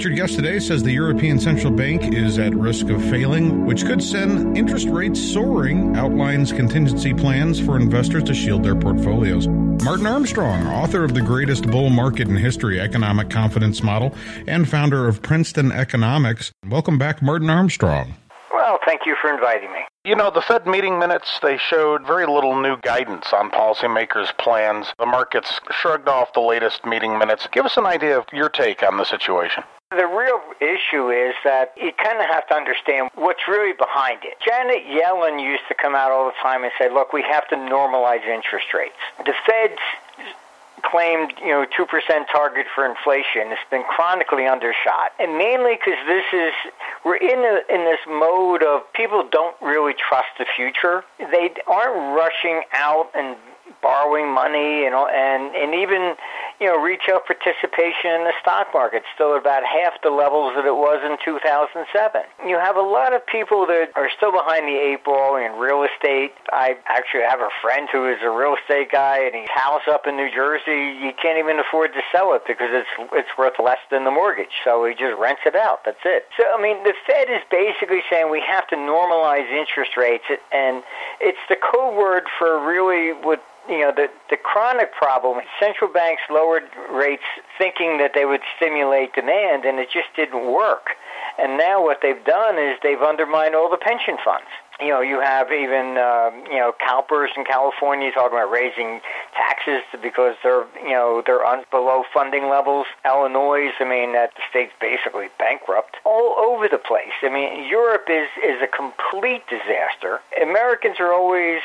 featured guest today says the European Central Bank is at risk of failing, which could send interest rates soaring, outlines contingency plans for investors to shield their portfolios. Martin Armstrong, author of The Greatest Bull Market in History Economic Confidence Model and founder of Princeton Economics. Welcome back, Martin Armstrong. Well, thank you for inviting me. You know, the Fed meeting minutes, they showed very little new guidance on policymakers' plans. The markets shrugged off the latest meeting minutes. Give us an idea of your take on the situation. The real issue is that you kind of have to understand what's really behind it. Janet Yellen used to come out all the time and say, look, we have to normalize interest rates. The Fed's claimed, 2% target for inflation. It's been chronically undershot. And mainly because we're in this mode of people don't really trust the future. They aren't rushing out and borrowing money and even, retail participation in the stock market still about half the levels that it was in 2007. You have a lot of people that are still behind the eight ball in real estate. I actually have a friend who is a real estate guy, and his house up in New Jersey, you can't even afford to sell it because it's worth less than the mortgage. So he just rents it out. That's it. So, the Fed is basically saying we have to normalize interest rates, and it's the code word for really what the chronic problem. Central banks lowered rates thinking that they would stimulate demand, and it just didn't work. And now what they've done is they've undermined all the pension funds. You have even, CalPERS in California talking about raising taxes because they're below funding levels. Illinois, that the state's basically bankrupt. All over the place. Europe is a complete disaster. Americans are always,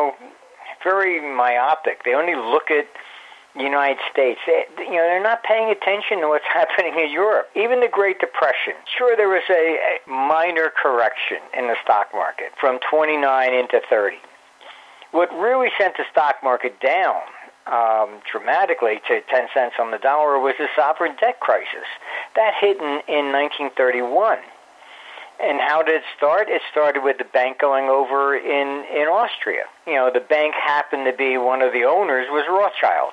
very myopic. They only look at the United States. They're not paying attention to what's happening in Europe. Even the Great Depression. Sure, there was a minor correction in the stock market from 29 into 30. What really sent the stock market down dramatically to 10 cents on the dollar was the sovereign debt crisis. That hit in 1931. And how did it start? It started with the bank going over in Austria. The bank happened to be one of the owners was Rothschilds.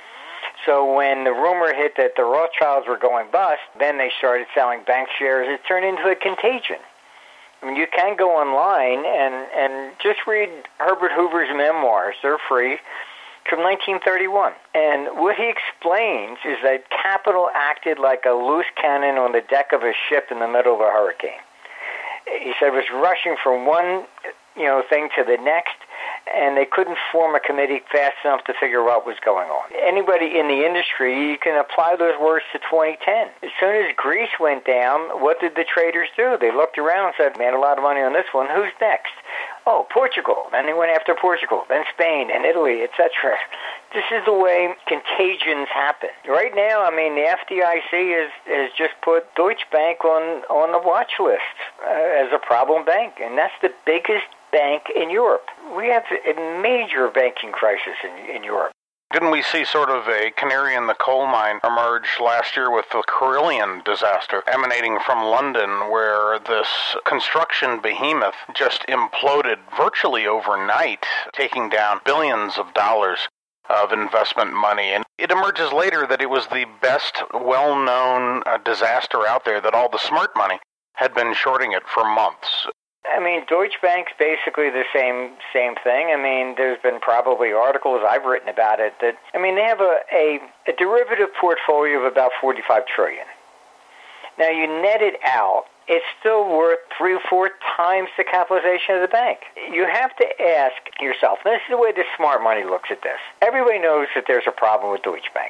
So when the rumor hit that the Rothschilds were going bust, then they started selling bank shares. It turned into a contagion. You can go online and just read Herbert Hoover's memoirs. They're free. From 1931. And what he explains is that capital acted like a loose cannon on the deck of a ship in the middle of a hurricane. He said it was rushing from one, thing to the next, and they couldn't form a committee fast enough to figure out what was going on. Anybody in the industry, you can apply those words to 2010. As soon as Greece went down, what did the traders do? They looked around and said, man, a lot of money on this one. Who's next? Oh, Portugal. Then they went after Portugal. Then Spain and Italy, etc. This is the way contagions happen. Right now, the FDIC has just put Deutsche Bank on the watch list as a problem bank, and that's the biggest bank in Europe. We have a major banking crisis in Europe. Didn't we see sort of a canary in the coal mine emerge last year with the Carillion disaster emanating from London, where this construction behemoth just imploded virtually overnight, taking down billions of dollars of investment money? And it emerges later that it was the best well-known disaster out there, that all the smart money had been shorting it for months. Deutsche Bank's basically the same thing. There's been probably articles I've written about it that, they have a derivative portfolio of about $45 trillion. Now, you net it out, it's still worth 3 or 4 times the capitalization of the bank. You have to ask yourself, and this is the way the smart money looks at this. Everybody knows that there's a problem with Deutsche Bank,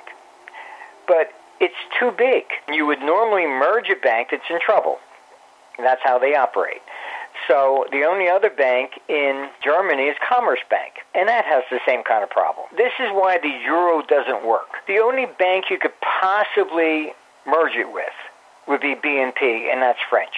but it's too big. You would normally merge a bank that's in trouble. That's how they operate. So the only other bank in Germany is Commerzbank, and that has the same kind of problem. This is why the euro doesn't work. The only bank you could possibly merge it with would be BNP, and that's French.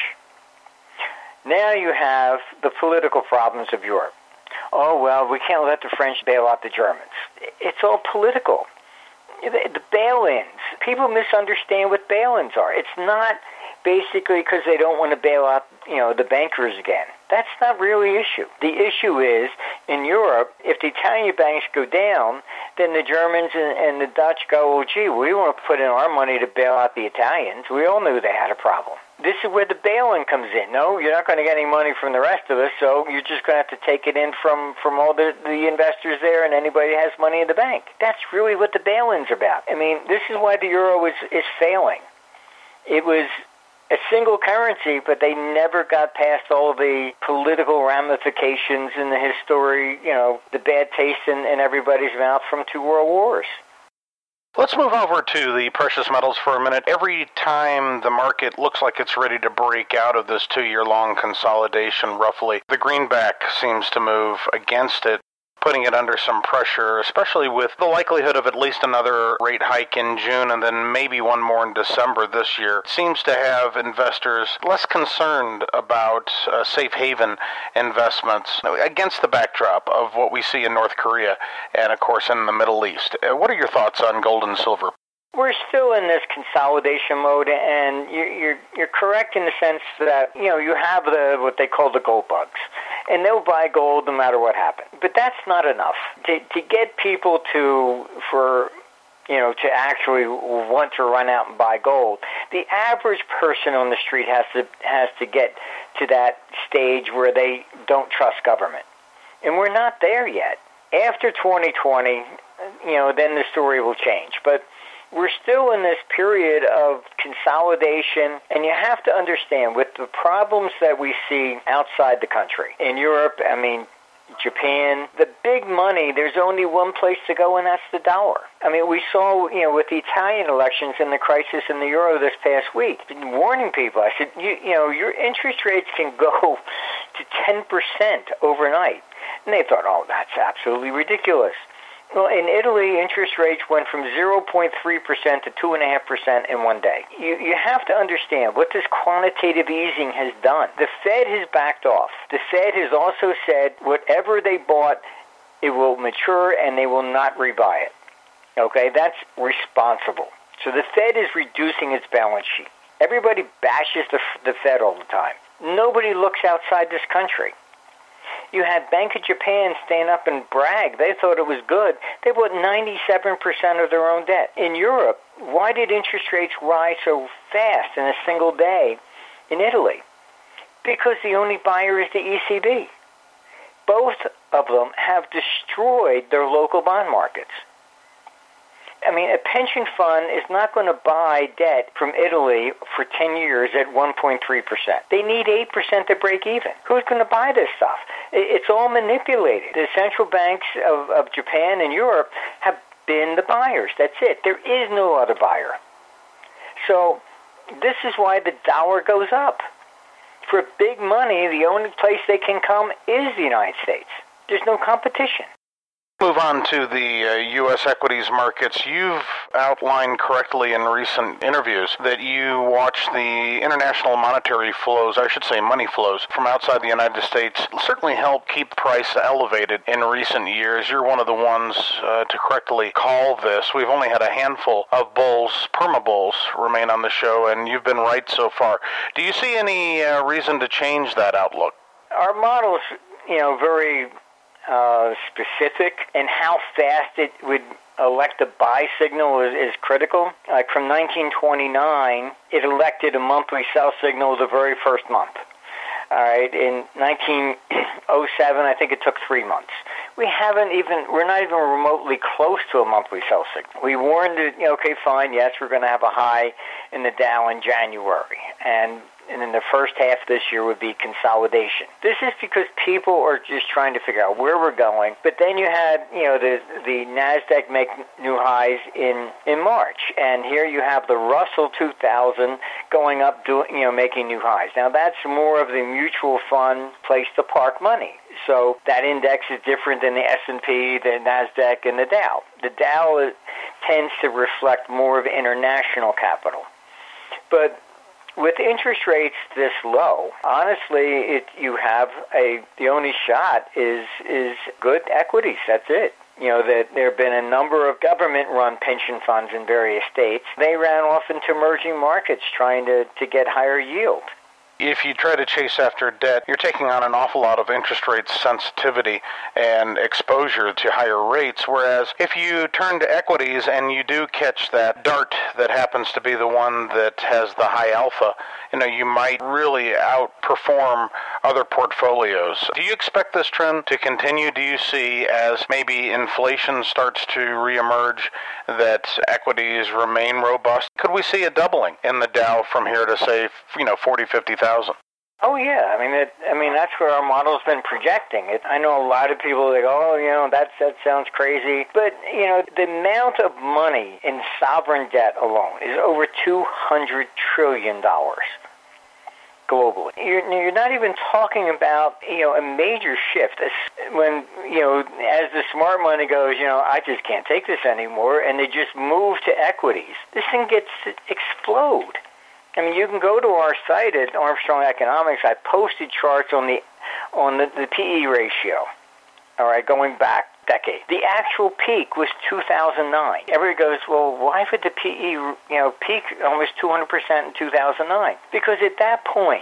Now you have the political problems of Europe. Oh, well, we can't let the French bail out the Germans. It's all political. The bail-ins. People misunderstand what bail-ins are. It's not basically because they don't want to bail out, the bankers again. That's not really the issue. The issue is, in Europe, if the Italian banks go down, then the Germans and the Dutch go, well, gee, we want to put in our money to bail out the Italians. We all knew they had a problem. This is where the bail-in comes in. No, you're not going to get any money from the rest of us, so you're just going to have to take it in from all the investors there and anybody that has money in the bank. That's really what the bail-in's about. I mean, this is why the euro is failing. It was a single currency, but they never got past all the political ramifications and the history, the bad taste in everybody's mouth from 2 world wars. Let's move over to the precious metals for a minute. Every time the market looks like it's ready to break out of this 2-year-long consolidation, roughly, the greenback seems to move against it, putting it under some pressure, especially with the likelihood of at least another rate hike in June and then maybe one more in December this year. It seems to have investors less concerned about safe haven investments against the backdrop of what we see in North Korea and, of course, in the Middle East. What are your thoughts on gold and silver? We're still in this consolidation mode, and you're correct in the sense that, you have what they call the gold bugs, and they'll buy gold no matter what happens. But that's not enough. To get people to actually want to run out and buy gold, the average person on the street has to get to that stage where they don't trust government. And we're not there yet. After 2020, then the story will change. But we're still in this period of consolidation, and you have to understand, with the problems that we see outside the country, in Europe, Japan, the big money, there's only one place to go, and that's the dollar. We saw, with the Italian elections and the crisis in the euro this past week, I've been warning people. I said, your interest rates can go to 10% overnight. And they thought, oh, that's absolutely ridiculous. Well, in Italy, interest rates went from 0.3% to 2.5% in one day. You have to understand what this quantitative easing has done. The Fed has backed off. The Fed has also said whatever they bought, it will mature and they will not rebuy it. Okay, that's responsible. So the Fed is reducing its balance sheet. Everybody bashes the Fed all the time. Nobody looks outside this country. You had Bank of Japan stand up and brag. They thought it was good. They bought 97% of their own debt. In Europe, why did interest rates rise so fast in a single day in Italy? Because the only buyer is the ECB. Both of them have destroyed their local bond markets. A pension fund is not going to buy debt from Italy for 10 years at 1.3%. They need 8% to break even. Who's going to buy this stuff? It's all manipulated. The central banks of Japan and Europe have been the buyers. That's it. There is no other buyer. So this is why the dollar goes up. For big money, the only place they can come is the United States. There's no competition. Move on to the U.S. equities markets. You've outlined correctly in recent interviews that you watch the international monetary flows, I should say money flows, from outside the United States certainly help keep price elevated in recent years. You're one of the ones to correctly call this. We've only had a handful of bulls, perma-bulls, remain on the show, and you've been right so far. Do you see any reason to change that outlook? Our model's, very specific, and how fast it would elect a buy signal is critical. Like from 1929, it elected a monthly sell signal the very first month. All right, in 1907, I think it took 3 months. We're not even remotely close to a monthly sell signal. We warned it, okay, fine, yes, we're going to have a high in the Dow in January, and then the first half of this year would be consolidation. This is because people are just trying to figure out where we're going. But then you had, the NASDAQ make new highs in March. And here you have the Russell 2000 going up, making new highs. Now, that's more of the mutual fund place to park money. So that index is different than the S&P, the NASDAQ, and the Dow. The Dow tends to reflect more of international capital. But with interest rates this low, honestly, the only shot is good equities. That's it. That there have been a number of government-run pension funds in various states. They ran off into emerging markets trying to get higher yield. If you try to chase after debt, you're taking on an awful lot of interest rate sensitivity and exposure to higher rates, whereas if you turn to equities and you do catch that dart that happens to be the one that has the high alpha, you might really outperform other portfolios. Do you expect this trend to continue? Do you see, as maybe inflation starts to reemerge, that equities remain robust? Could we see a doubling in the Dow from here to, say, 40, 50,000? Oh, yeah. I mean, that's where our model's been projecting it. I know a lot of people that go, that sounds crazy. But, the amount of money in sovereign debt alone is over $200 trillion globally. You're not even talking about, a major shift. When, as the smart money goes, I just can't take this anymore, and they just move to equities, this thing gets explode. I mean, you can go to our site at Armstrong Economics. I posted charts on the PE ratio, all right, going back decade. The actual peak was 2009. Everybody goes, well, why would the PE, peak almost 200% in 2009? Because at that point,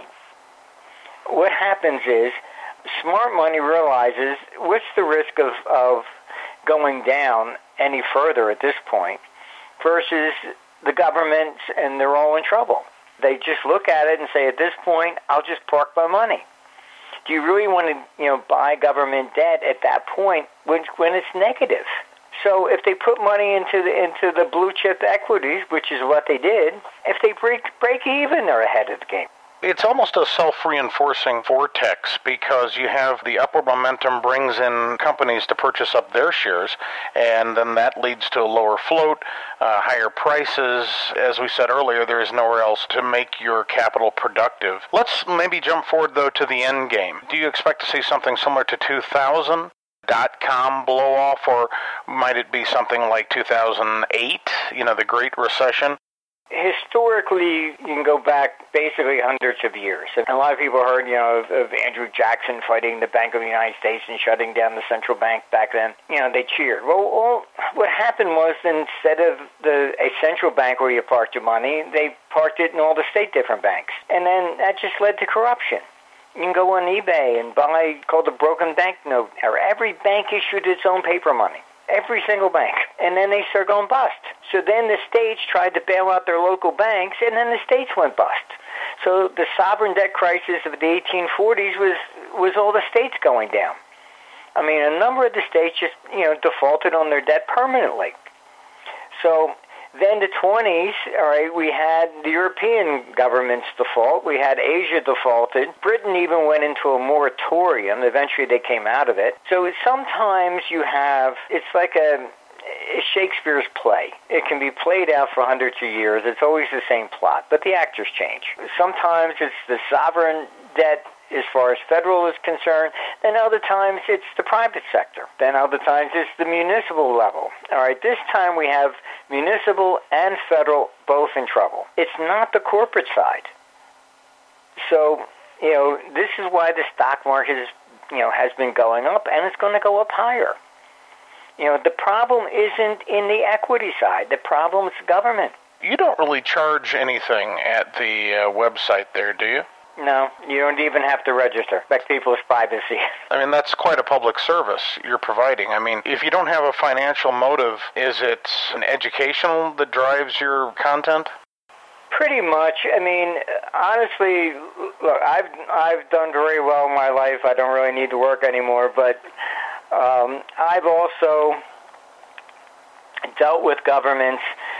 what happens is smart money realizes what's the risk of going down any further at this point versus the government, and they're all in trouble. They just look at it and say, at this point, I'll just park my money. Do you really want to, buy government debt at that point when it's negative? So if they put money into the blue chip equities, which is what they did, if they break even, they're ahead of the game. It's almost a self-reinforcing vortex, because you have the upward momentum brings in companies to purchase up their shares, and then that leads to a lower float, higher prices. As we said earlier, there is nowhere else to make your capital productive. Let's maybe jump forward, though, to the end game. Do you expect to see something similar to 2000? .com blow off, or might it be something like 2008, the Great Recession? Historically, you can go back basically hundreds of years. And a lot of people heard, of Andrew Jackson fighting the Bank of the United States and shutting down the central bank back then. They cheered. Well, what happened was, instead of a central bank where you parked your money, they parked it in all the state different banks. And then that just led to corruption. You can go on eBay and buy called the broken bank note. Every bank issued its own paper money. Every single bank. And then they start going bust. So then the states tried to bail out their local banks, and then the states went bust. So the sovereign debt crisis of the 1840s was all the states going down. I mean, a number of the states just, defaulted on their debt permanently. So then the 20s, all right, we had the European governments default. We had Asia defaulted. Britain even went into a moratorium. Eventually they came out of it. So sometimes it's like a Shakespeare's play. It can be played out for hundreds of years. It's always the same plot, but the actors change. Sometimes it's the sovereign debt as far as federal is concerned, then other times it's the private sector. Then other times it's the municipal level. All right, this time we have municipal and federal both in trouble. It's not the corporate side. So, this is why the stock market has been going up, and it's going to go up higher. The problem isn't in the equity side. The problem is government. You don't really charge anything at the website there, do you? No, you don't even have to register. Respect people's privacy. I mean, that's quite a public service you're providing. I mean, if you don't have a financial motive, is it an educational that drives your content? Pretty much. I mean, honestly, look, I've done very well in my life. I don't really need to work anymore, but I've also dealt with governments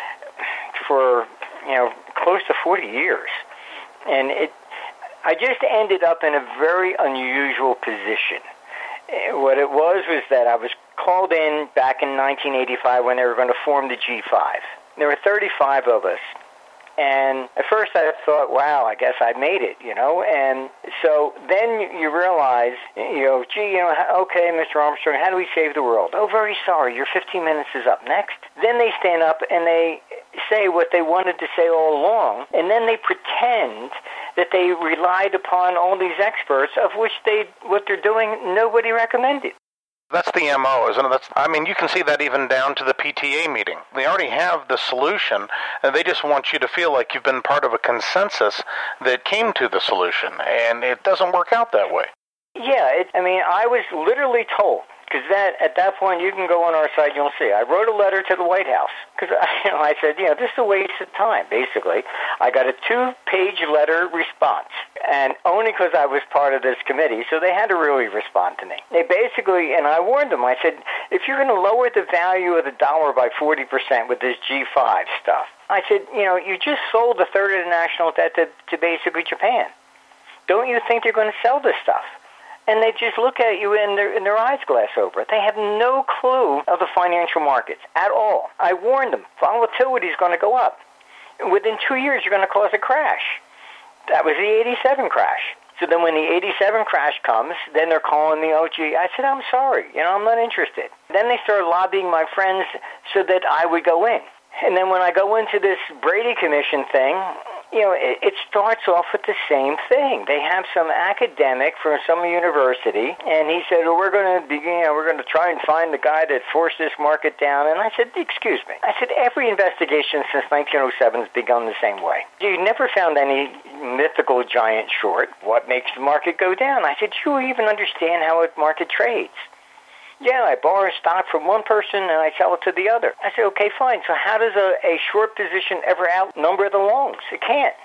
for, close to 40 years. And I just ended up in a very unusual position. What it was that I was called in back in 1985 when they were going to form the G5. There were 35 of us. And at first I thought, wow, I guess I made it, And so then you realize, okay, Mr. Armstrong, how do we save the world? Oh, very sorry, your 15 minutes is up. Next. Then they stand up and they say what they wanted to say all along, and then they pretend that they relied upon all these experts, of which what they're doing, nobody recommended. That's the MO, isn't it? You can see that even down to the PTA meeting. They already have the solution, and they just want you to feel like you've been part of a consensus that came to the solution, and it doesn't work out that way. Yeah, I was literally told, because at that point you can go on our site, you'll see. I wrote a letter to the White House, because I said, this is a waste of time, basically. I got a 2-page letter response, and only because I was part of this committee, so they had to really respond to me. They basically, and I warned them, I said, if you're going to lower the value of the dollar by 40% with this G5 stuff, I said, you just sold a third of the national debt to basically Japan. Don't you think you're going to sell this stuff? And they just look at you and their eyes glass over. They have no clue of the financial markets at all. I warned them, volatility is going to go up. Within 2 years, you're going to cause a crash. That was the 87 crash. So then when the 87 crash comes, then they're calling me, I said, I'm sorry, I'm not interested. Then they started lobbying my friends so that I would go in. And then when I go into this Brady Commission thing, it starts off with the same thing. They have some academic from some university, and he said, we're going to try and find the guy that forced this market down. And I said, excuse me. I said, every investigation since 1907 has begun the same way. You never found any mythical giant short. What makes the market go down? I said, do you even understand how a market trades? Yeah, I borrow stock from one person and I sell it to the other. I said, okay, fine. So how does a short position ever outnumber the longs? It can't.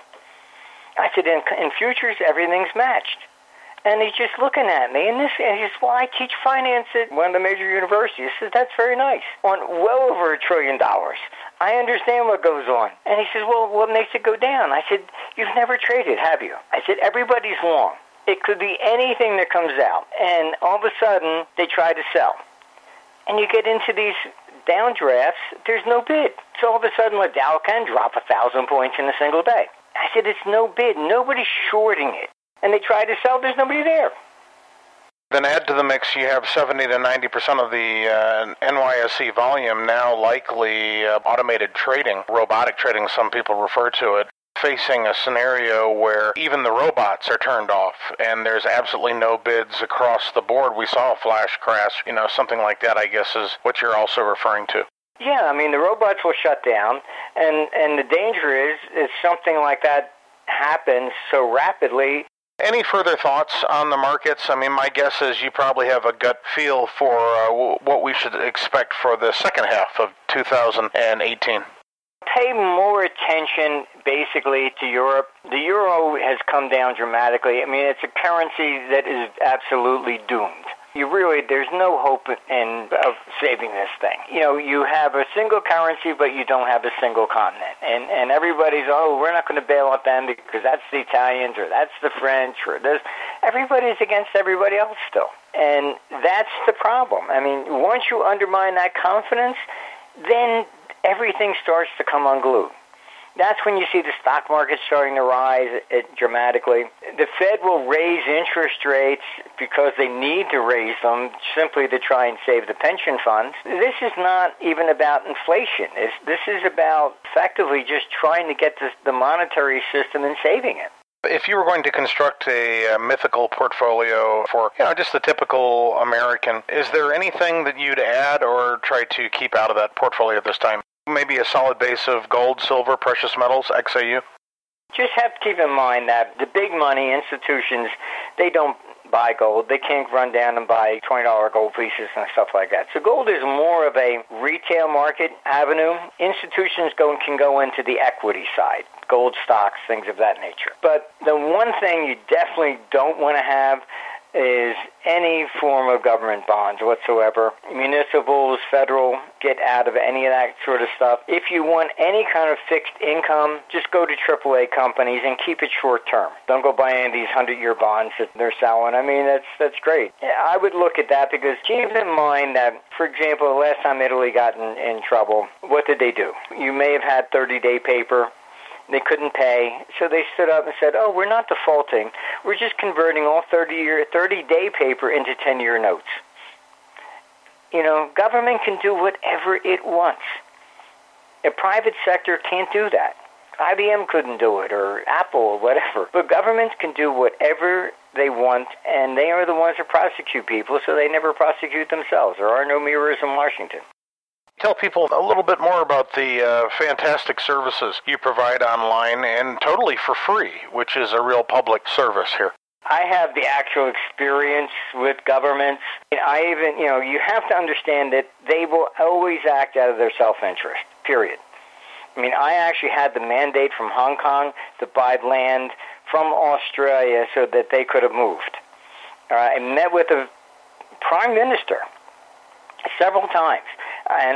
I said, in futures, everything's matched. And he's just looking at me, and he says, well, I teach finance at one of the major universities. I said, that's very nice. On well over $1 trillion. I understand what goes on. And he says, well, what makes it go down? I said, you've never traded, have you? I said, everybody's long. It could be anything that comes out. And all of a sudden, they try to sell. And you get into these downdrafts, there's no bid. So all of a sudden, the Dow can drop 1,000 points in a single day. I said, it's no bid. Nobody's shorting it. And they try to sell, there's nobody there. Then add to the mix, you have 70 to 90% of the NYSE volume now likely automated trading, robotic trading, some people refer to it, facing a scenario where even the robots are turned off and there's absolutely no bids across the board. We saw a flash crash, something like that, I guess, is what you're also referring to. Yeah, the robots will shut down, and the danger is something like that happens so rapidly. Any further thoughts on the markets? My guess is you probably have a gut feel for what we should expect for the second half of 2018. Pay more attention, basically, to Europe. The euro has come down dramatically. It's a currency that is absolutely doomed. There's no hope of saving this thing. You have a single currency, but you don't have a single continent. And everybody's, we're not going to bail out them because that's the Italians or that's the French or this. Everybody's against everybody else still. And that's the problem. Once you undermine that confidence, then everything starts to come unglued. That's when you see the stock market starting to rise dramatically. The Fed will raise interest rates because they need to raise them simply to try and save the pension funds. This is not even about inflation. This is about effectively just trying to get the monetary system and saving it. If you were going to construct a mythical portfolio for, just the typical American, is there anything that you'd add or try to keep out of that portfolio this time? Maybe a solid base of gold, silver, precious metals, XAU? Just have to keep in mind that the big money institutions, they don't buy gold. They can't run down and buy $20 gold pieces and stuff like that. So gold is more of a retail market avenue. Institutions can go into the equity side, gold stocks, things of that nature. But the one thing you definitely don't want to have is any form of government bonds whatsoever. Municipals, federal, get out of any of that sort of stuff. If you want any kind of fixed income, just go to AAA companies and keep it short term. Don't go buy any of these 100-year bonds that they're selling. That's great. I would look at that because keep in mind that, for example, the last time Italy got in trouble, what did they do? You may have had 30-day paper. They couldn't pay, so they stood up and said, we're not defaulting. We're just converting all 30-day paper into 10-year notes. Government can do whatever it wants. The private sector can't do that. IBM couldn't do it, or Apple, or whatever. But governments can do whatever they want, and they are the ones that prosecute people, so they never prosecute themselves. There are no mirrors in Washington. Tell people a little bit more about the fantastic services you provide online and totally for free, which is a real public service here. I have the actual experience with governments. I even, you have to understand that they will always act out of their self-interest, period. I mean, I actually had the mandate from Hong Kong to buy land from Australia so that they could have moved. I met with the Prime Minister several times, and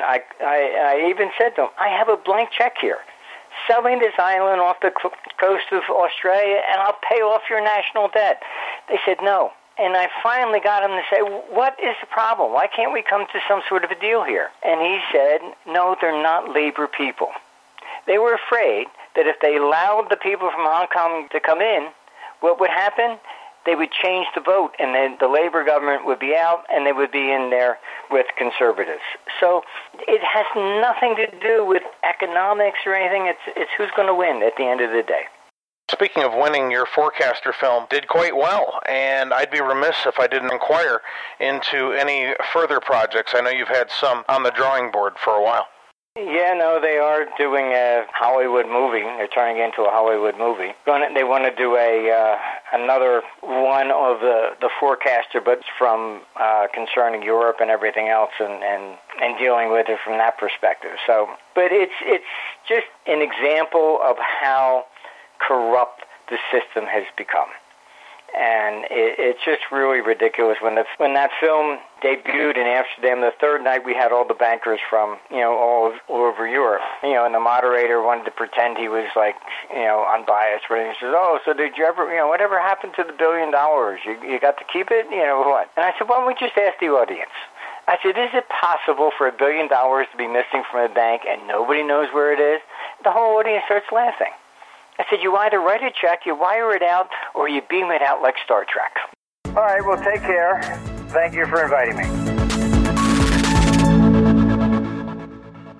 I even said to him, I have a blank check here. Selling this island off the coast of Australia, and I'll pay off your national debt. They said no. And I finally got him to say, what is the problem? Why can't we come to some sort of a deal here? And he said, no, they're not labor people. They were afraid that if they allowed the people from Hong Kong to come in, what would happen? They would change the vote, and then the Labor government would be out, and they would be in there with conservatives. So it has nothing to do with economics or anything. It's who's going to win at the end of the day. Speaking of winning, your Forecaster film did quite well, and I'd be remiss if I didn't inquire into any further projects. I know you've had some on the drawing board for a while. Yeah, no, they are doing a Hollywood movie. They're turning it into a Hollywood movie. They want to do another one of the Forecaster, but from concerning Europe and everything else, and dealing with it from that perspective. So, but it's just an example of how corrupt the system has become. And it's just really ridiculous. When that film debuted in Amsterdam, the third night we had all the bankers from, all over Europe. And the moderator wanted to pretend he was unbiased. But he says, oh, so did you ever, whatever happened to the $1 billion? You got to keep it? What? And I said, why don't we just ask the audience? I said, is it possible for $1 billion to be missing from a bank and nobody knows where it is? The whole audience starts laughing. I said, you either write a check, you wire it out, or you beam it out like Star Trek. All right, well, take care. Thank you for inviting me.